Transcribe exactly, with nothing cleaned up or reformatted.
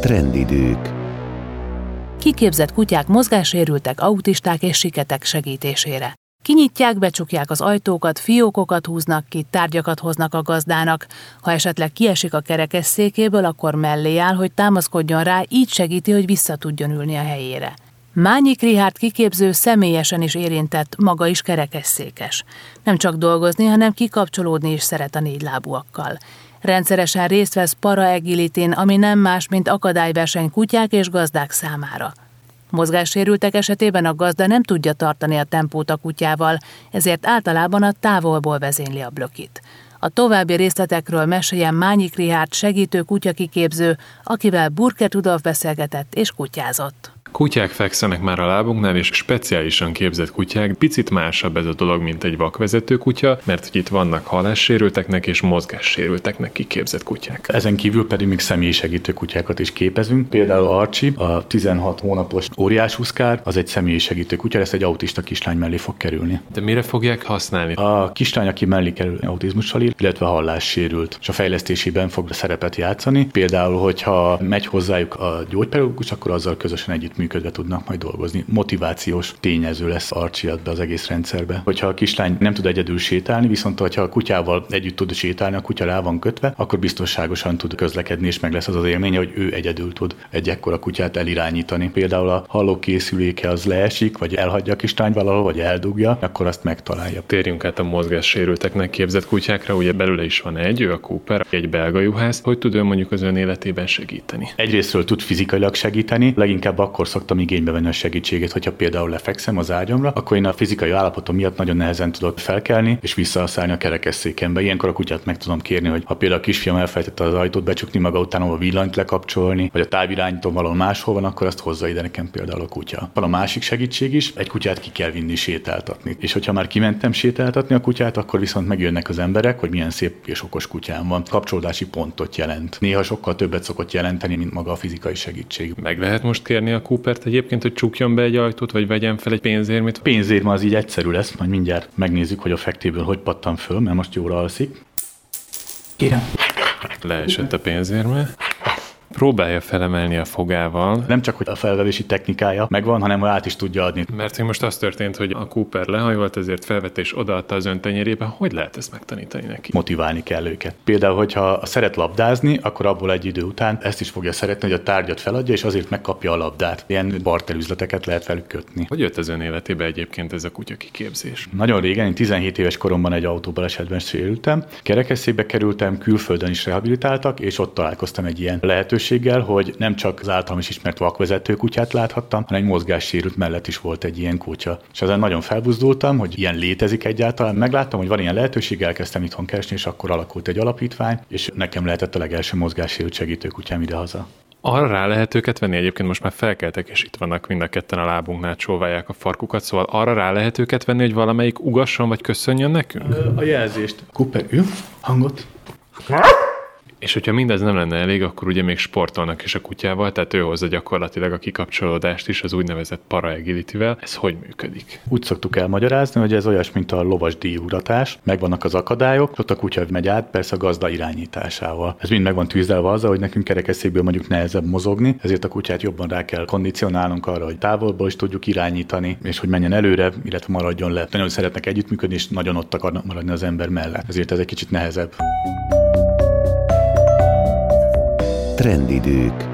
Trendidők. Kiképzett kutyák mozgássérültek, autisták és siketek segítésére. Kinyitják, becsukják az ajtókat, fiókokat húznak ki, tárgyakat hoznak a gazdának. Ha esetleg kiesik a kerekesszékéből, akkor mellé áll, hogy támaszkodjon rá, így segíti, hogy vissza tudjon ülni a helyére. Mányik Richárd kiképző személyesen is érintett, maga is kerekesszékes. Nem csak dolgozni, hanem kikapcsolódni is szeret a négylábúakkal. Rendszeresen részt vesz para-agilityn, ami nem más, mint akadályverseny kutyák és gazdák számára. Mozgássérültek esetében a gazda nem tudja tartani a tempót a kutyával, ezért általában a távolból vezényli a blökit. A további részletekről meséljen Mányik Richárd segítő kutyakiképző, akivel Burkert Rudolf beszélgetett és kutyázott. Kutyák fekszenek már a lábunknál, és speciálisan képzett kutyák. Picit másabb ez a dolog, mint egy vakvezető kutya, mert hogy itt vannak hallássérülteknek és mozgássérülteknek kiképzett kutyák. Ezen kívül pedig még személyi segítő kutyákat is képezünk. Például Archie, a tizenhat hónapos óriáshuszkár, az egy személyi segítő kutya, lesz egy autista kislány mellé fog kerülni. De mire fogják használni? A kislány, aki mellé kerül, autizmussal él, illetve hallássérült, és a fejlesztésében fog szerepet játszani. Például, hogyha megy hozzájuk a gyógypedagógus, akkor azzal közösen együtt működve tudnak majd dolgozni. Motivációs tényező lesz Archie be az egész rendszerbe. Hogyha a kislány nem tud egyedül sétálni, viszont hogyha a kutyával együtt tud sétálni, a kutya rá van kötve, akkor biztonságosan tud közlekedni, és meg lesz az az élménye, hogy ő egyedül tud egy ekkora kutyát elirányítani. Például a hallókészüléke az leesik, vagy elhagyja a kislány valahol, vagy eldugja, akkor azt megtalálja. Térjünk át a mozgássérülteknek képzett kutyákra, ugye belőle is van egy, ő a Cooper, egy belga juhász. Hogy tud ő mondjuk az ön életében segíteni? Egyrésztről tud fizikailag segíteni, leginkább akkor szoktam igénybe venni a segítségét, hogyha például lefekszem az ágyamra, akkor én a fizikai állapotom miatt nagyon nehezen tudok felkelni és visszaszállni a kerekesszékembe. Ilyenkor a kutyát meg tudom kérni, hogy ha például a kisfiam elfelejtette az ajtót becsukni maga után, a villanyt lekapcsolni, vagy a távirányító valahol máshol van, akkor azt hozza ide nekem például a kutya. Van a másik segítség is, egy kutyát ki kell vinni sétáltatni. És hogyha már kimentem sétáltatni a kutyát, akkor viszont megjönnek az emberek, hogy milyen szép és okos kutyám van. Kapcsolódási pontot jelent. Néha sokkal többet szokott jelenteni, mint maga a fizikai segítség. Meg lehet most kérni a Coopert egyébként, hogy csukjon be egy ajtót, vagy vegyen fel egy pénzérmét? A pénzérme az így egyszerű lesz, majd mindjárt megnézzük, hogy a fektéből hogy pattan föl, mert most jóra alszik. Kérem. Leesett a pénzérme. Próbálja felemelni a fogával. Nem csak, hogy a felvevési technikája megvan, hanem át is tudja adni. Mert hogy most az történt, hogy a Cooper lehajolt, ezért felvette és odaadta az ön tenyérébe. Hogy lehet ezt megtanítani neki? Motiválni kell őket. Például, hogyha szeret labdázni, akkor abból egy idő után ezt is fogja szeretni, hogy a tárgyat feladja, és azért megkapja a labdát. Ilyen barterüzleteket lehet velük kötni. Hogy jött az ön életébe egyébként ez a kutya kiképzés? Nagyon régen, én tizenhét éves koromban egy autóbalesetben sérültem. Kerekesszékbe kerültem, külföldön is rehabilitáltak, és ott találkoztam egy ilyen lehetőséggel, hogy nem csak az általam is ismert vakvezető kutyát láthattam, hanem egy mozgássérült mellett is volt egy ilyen kutya. És ezen nagyon felbuzdultam, hogy ilyen létezik egyáltalán. Megláttam, hogy van ilyen lehetőség, elkezdtem itthon keresni, és akkor alakult egy alapítvány, és nekem lehetett a legelső mozgássérült segítő kutyám idehaza. Arra rá lehet őket venni, egyébként most már felkeltek, és itt vannak mind a ketten a lábunknál, csóválják a farkukat, szóval arra rá lehet őket venni, hogy valamelyik ugasson, vagy köszönjön nekünk? A jelzést. Cooper, ő? Hangot? És hogyha mindez nem lenne elég, akkor ugye még sportolnak is a kutyával, tehát ő hozza gyakorlatilag a kikapcsolódást is az úgynevezett para-agilityvel. Ez hogy működik? Úgy szoktuk elmagyarázni, hogy ez olyas, mint a lovas díjúratás. Megvannak az akadályok, ott a kutya megy át, persze a gazda irányításával. Ez mind meg van tűzdelve azzal, hogy nekünk kerekesszékből mondjuk nehezebb mozogni, ezért a kutyát jobban rá kell kondicionálnunk arra, hogy távolból is tudjuk irányítani, és hogy menjen előre, illetve maradjon le. Nagyon szeretnek együttműködni, és nagyon ott akarnak maradni az ember mellett. Ezért ez egy kicsit nehezebb. Trendidők.